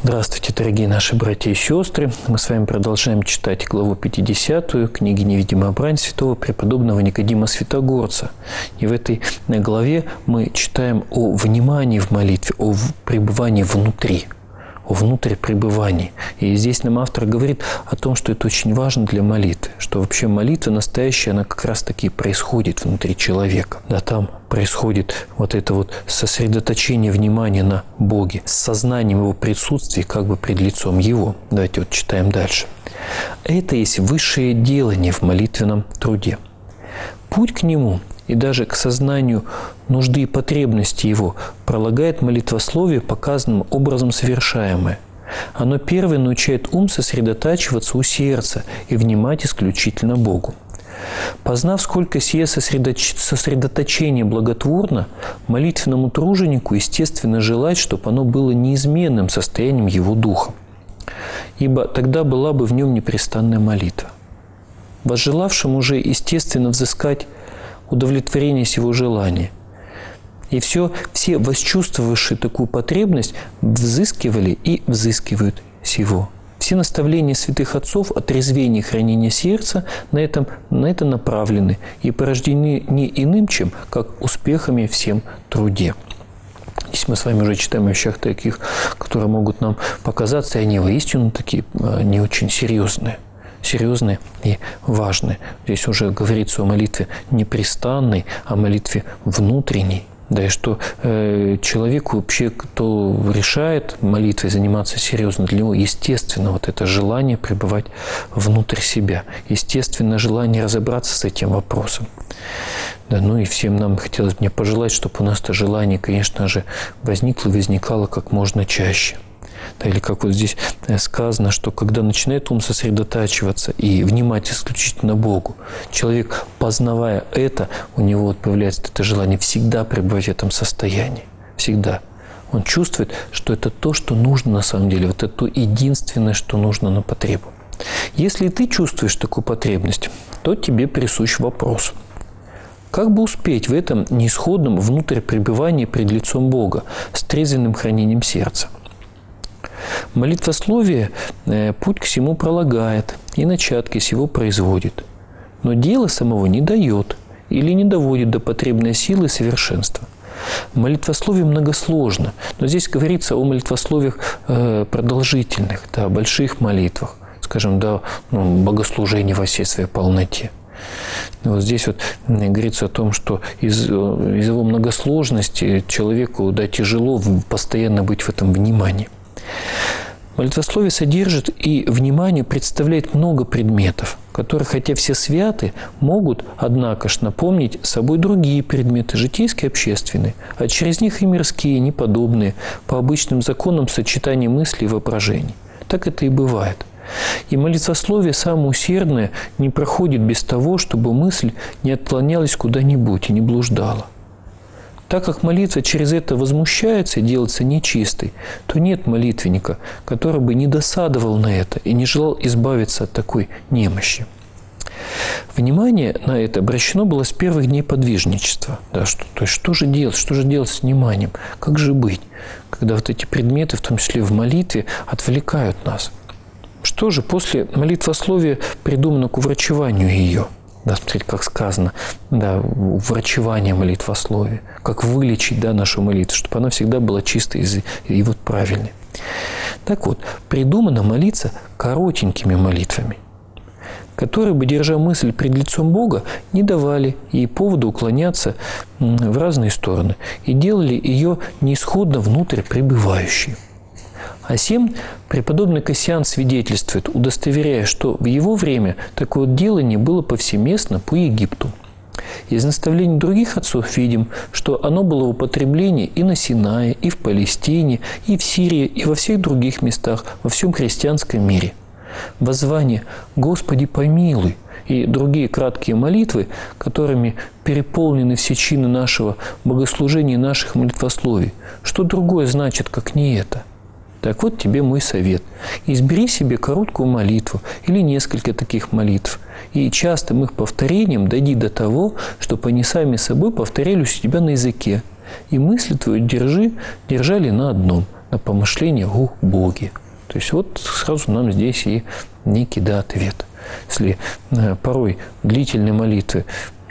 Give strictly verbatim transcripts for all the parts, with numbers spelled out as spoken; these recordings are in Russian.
Здравствуйте, дорогие наши братья и сестры. Мы с вами продолжаем читать главу пятидесятую книги «Невидимая брань» святого преподобного Никодима Святогорца. И в этой главе мы читаем о внимании в молитве, о пребывании внутри, о внутрь пребывании. И здесь нам автор говорит о том, что это очень важно для молитвы, что вообще молитва настоящая, она как раз-таки происходит внутри человека. Да, там происходит вот это вот сосредоточение внимания на Боге, с сознанием Его присутствия как бы пред лицом Его. Давайте вот читаем дальше. Это есть высшее делание в молитвенном труде. Путь к нему и даже к сознанию нужды и потребности его пролагает молитвословие показанным образом совершаемое. Оно первое научает ум сосредотачиваться у сердца и внимать исключительно Богу. Познав, сколько сие сосредоточ... сосредоточение благотворно, молитвенному труженику естественно желать, чтобы оно было неизменным состоянием его духа, ибо тогда была бы в нем непрестанная молитва. Возжелавшим уже естественно взыскать удовлетворение сего желания. И все, все восчувствовавшие такую потребность взыскивали и взыскивают сего. Все наставления святых отцов о трезвении и хранении сердца на, этом, на это направлены и порождены не иным, чем как успехами всем труде. Здесь мы с вами уже читаем о вещах таких, которые могут нам показаться, и они воистину такие не очень серьезные. серьезные и важные. Здесь уже говорится о молитве непрестанной, о молитве внутренней. Да и что э, человеку вообще, кто решает молитвой заниматься серьезно, для него естественно вот это желание пребывать внутрь себя, естественно желание разобраться с этим вопросом. Да, ну и всем нам хотелось бы мне пожелать, чтобы у нас это желание, конечно же, возникло и возникало как можно чаще. Да, или как вот здесь сказано, что когда начинает ум сосредотачиваться и внимать исключительно Богу, человек, познавая это, у него вот появляется это желание всегда пребывать в этом состоянии. Всегда. Он чувствует, что это то, что нужно на самом деле, вот это то единственное, что нужно на потребу. Если ты чувствуешь такую потребность, то тебе присущ вопрос. Как бы успеть в этом неисходном внутрь пребывании пред лицом Бога с трезвенным хранением сердца? Молитвословие э, путь к всему пролагает и начатки сего производит, но дело самого не дает или не доводит до потребной силы и совершенства. Молитвословие многосложно, но здесь говорится о молитвословиях э, продолжительных, да, больших молитвах, скажем, да, ну, богослужении во всей своей полноте. Вот здесь вот говорится о том, что из, из его многосложности человеку, да, тяжело постоянно быть в этом внимании. Молитвословие содержит и внимание представляет много предметов, которые, хотя все святы, могут, однако ж, напомнить собой другие предметы, житейские и общественные, а через них и мирские, неподобные, по обычным законам сочетания мыслей и воображений. Так это и бывает. И молитвословие самое усердное не проходит без того, чтобы мысль не отклонялась куда-нибудь и не блуждала. Так как молитва через это возмущается и делается нечистой, то нет молитвенника, который бы не досадовал на это и не желал избавиться от такой немощи. Внимание на это обращено было с первых дней подвижничества. Да, что, то есть что же делать? Что же делать с вниманием? Как же быть, когда вот эти предметы, в том числе в молитве, отвлекают нас? Что же после молитвословия придумано к уврачеванию ее? Да, смотрите, как сказано, да, врачевание молитвословия, как вылечить, да, нашу молитву, чтобы она всегда была чистой и, и вот правильной. Так вот, придумано молиться коротенькими молитвами, которые бы, держа мысль пред лицом Бога, не давали ей повода уклоняться в разные стороны и делали ее неисходно внутрь пребывающей. А сем преподобный Кассиан свидетельствует, удостоверяя, что в его время такое делание было повсеместно по Египту. Из наставлений других отцов видим, что оно было в употреблении и на Синае, и в Палестине, и в Сирии, и во всех других местах, во всем христианском мире. Воззвание «Господи, помилуй» и другие краткие молитвы, которыми переполнены все чины нашего богослужения и наших молитвословий, что другое значит, как не это? Так вот тебе мой совет. Избери себе короткую молитву или несколько таких молитв, и частым их повторением дойди до того, чтобы они сами собой повторялись у тебя на языке, и мысли твои держи, держали на одном, на помышление о Боге. То есть вот сразу нам здесь и некий, да, ответ. Если э, порой длительные молитвы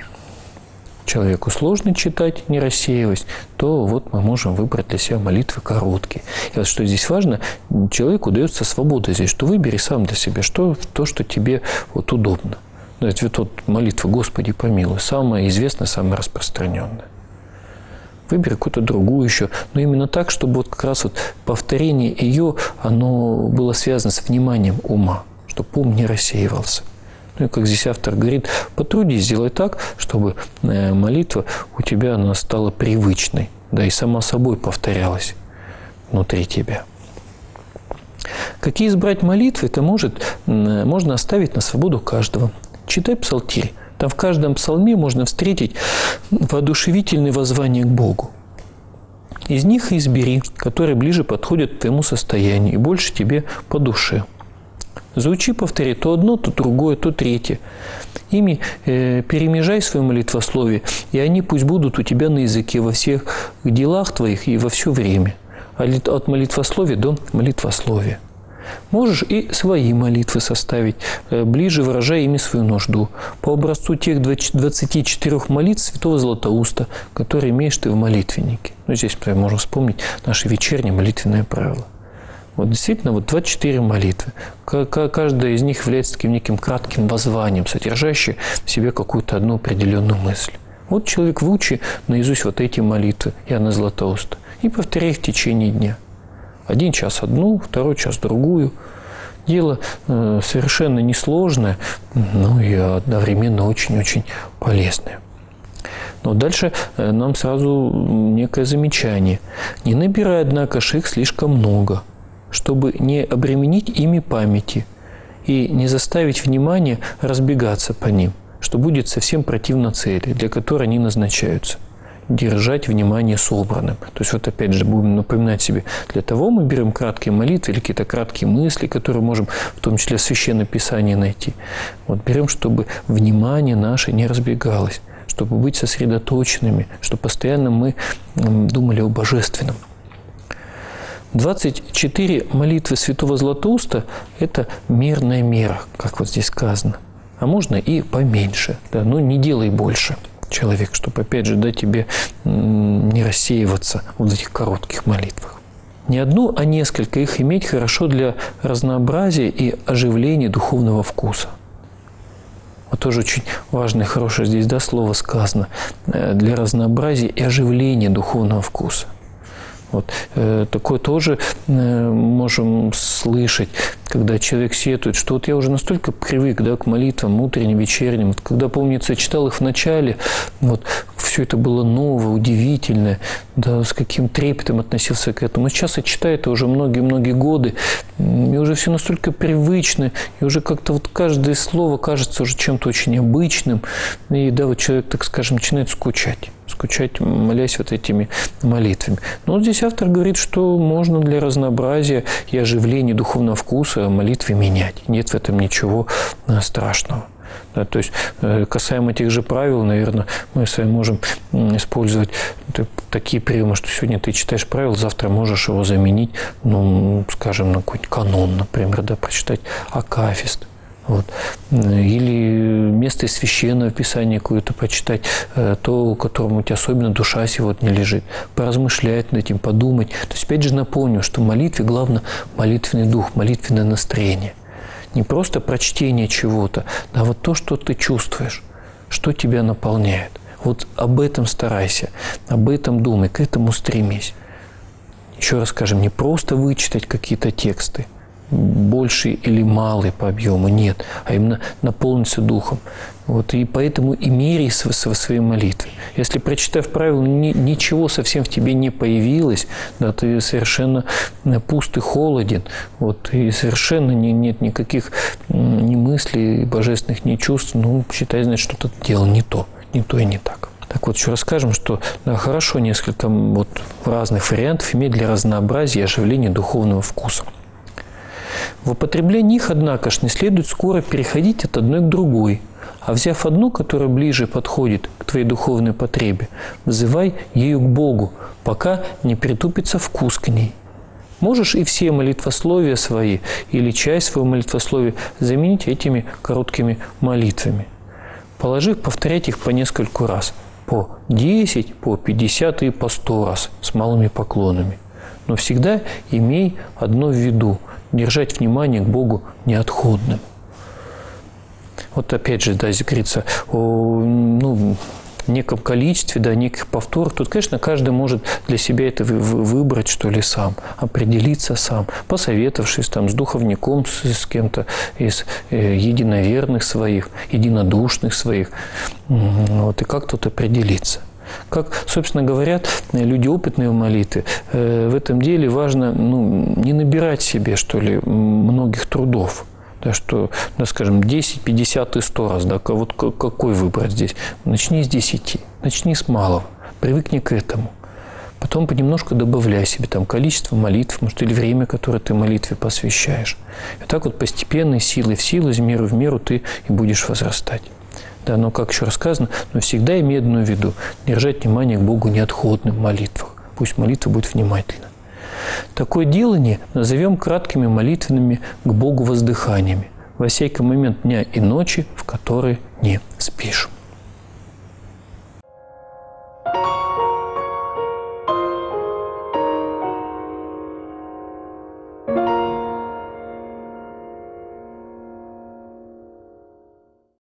человеку сложно читать, не рассеиваясь, то вот мы можем выбрать для себя молитвы короткие. И вот что здесь важно, человеку дается свобода здесь, что выбери сам для себя, что то, что тебе вот удобно. Ведь вот молитва «Господи, помилуй» самая известная, самая распространенная. Выбери какую-то другую еще, но именно так, чтобы вот как раз вот повторение ее, оно было связано с вниманием ума, чтобы ум не рассеивался. Ну и как здесь автор говорит, потрудись, сделай так, чтобы молитва у тебя она стала привычной, да и сама собой повторялась внутри тебя. Какие избрать молитвы, это может, можно оставить на свободу каждого. Читай псалтирь. Там в каждом псалме можно встретить воодушевительные воззвания к Богу. Из них избери, которые ближе подходят к твоему состоянию и больше тебе по душе. Заучи, повтори то одно, то другое, то третье. Ими э, перемежай свое молитвословие, и они пусть будут у тебя на языке во всех делах твоих и во все время. От молитвословия до молитвословия. Можешь и свои молитвы составить, ближе выражая ими свою нужду, по образцу тех двадцати четырёх молитв святого Златоуста, которые имеешь ты в молитвеннике. Ну, здесь можно вспомнить наше вечернее молитвенное правило. Вот действительно, вот двадцать четыре молитвы. Каждая из них является таким неким кратким воззванием, содержащим в себе какую-то одну определенную мысль. Вот человек выучи наизусть вот эти молитвы Иоанна Златоуста и повторяй их в течение дня. Один час одну, второй час другую. Дело э, совершенно несложное, но и одновременно очень-очень полезное. Но дальше э, нам сразу некое замечание. Не набирай, однако, ж их слишком много, чтобы не обременить ими памяти и не заставить внимание разбегаться по ним, что будет совсем противно цели, для которой они назначаются. Держать внимание собранным. То есть вот опять же будем напоминать себе, для того мы берем краткие молитвы или какие-то краткие мысли, которые можем в том числе в Священном Писании найти. Вот берем, чтобы внимание наше не разбегалось, чтобы быть сосредоточенными, чтобы постоянно мы думали о Божественном. двадцать четыре молитвы святого Златоуста – это мерная мера, как вот здесь сказано. А можно и поменьше, да, но не делай больше. Человек, чтобы, опять же, да, тебе не рассеиваться в этих коротких молитвах. Не одну, а несколько их иметь хорошо для разнообразия и оживления духовного вкуса. Вот тоже очень важное, хорошее здесь, да, слово сказано. Для разнообразия и оживления духовного вкуса. Вот. Э, такое тоже э, можем слышать, когда человек сетует, что вот я уже настолько привык, да, к молитвам утренним, вечерним. Вот когда, помнится, читал их в начале, вот, все это было новое, удивительное, да, с каким трепетом относился к этому. Сейчас я читаю это уже многие-многие годы, и уже все настолько привычно, и уже как-то вот каждое слово кажется уже чем-то очень обычным, и да, вот человек, так скажем, начинает скучать. скучать, молясь вот этими молитвами. Но вот здесь автор говорит, что можно для разнообразия и оживления духовного вкуса молитвы менять. Нет в этом ничего страшного. Да, то есть, касаемо тех же правил, наверное, мы с вами можем использовать такие приемы, что сегодня ты читаешь правила, завтра можешь его заменить, ну, скажем, на какой-нибудь канон, например, да, прочитать акафист. Вот. Или место из Священного Писания какое-то почитать, то, которому у тебя особенно душа сегодня лежит. Поразмышлять над этим, подумать. То есть, опять же, напомню, что в молитве главное молитвенный дух, молитвенное настроение. Не просто прочтение чего-то, а вот то, что ты чувствуешь, что тебя наполняет. Вот об этом старайся, об этом думай, к этому стремись. Еще раз скажем, не просто вычитать какие-то тексты, больший или малый по объему, нет, а именно наполниться духом. Вот, и поэтому и меряй со своей молитвой. Если, прочитав правила, ни, ничего совсем в тебе не появилось, да, ты совершенно пуст и холоден, вот, и совершенно не, нет никаких ни мыслей божественных, ни чувств, ну, считай, значит, что-то делал не то, не то и не так. Так вот, еще расскажем, что да, хорошо несколько вот, разных вариантов иметь для разнообразия и оживления духовного вкуса. В употреблении их, однако ж, не следует скоро переходить от одной к другой, а взяв одну, которая ближе подходит к твоей духовной потребе, взывай ею к Богу, пока не притупится вкус к ней. Можешь и все молитвословия свои или часть своего молитвословия заменить этими короткими молитвами. Положив, повторять их по нескольку раз. По десять, по пятьдесят и по сто раз с малыми поклонами. Но всегда имей одно в виду – держать внимание к Богу неотходным. Вот опять же, да, здесь говорится о ну, неком количестве, да, неких повторах. Тут, конечно, каждый может для себя это выбрать, что ли, сам, определиться сам, посоветовавшись там с духовником, с, с кем-то из э, единоверных своих, единодушных своих, вот, и как тут определиться. Как, собственно, говорят люди опытные в молитве, э, в этом деле важно ну, не набирать себе, что ли, многих трудов. Да, что, да, скажем, десять, пятьдесят и сто раз. Да, вот какой выбрать здесь? Начни с десяти, начни с малого, привыкни к этому. Потом понемножку добавляй себе там количество молитв, может, или время, которое ты молитве посвящаешь. И так вот постепенно, силой в силу, из меры в меру ты и будешь возрастать. Да, но, как еще рассказано, но всегда имей одно в виду – держать внимание к Богу неотходным в молитвах. Пусть молитва будет внимательна. Такое делание назовем краткими молитвенными к Богу воздыханиями во всякий момент дня и ночи, в которые не спишь.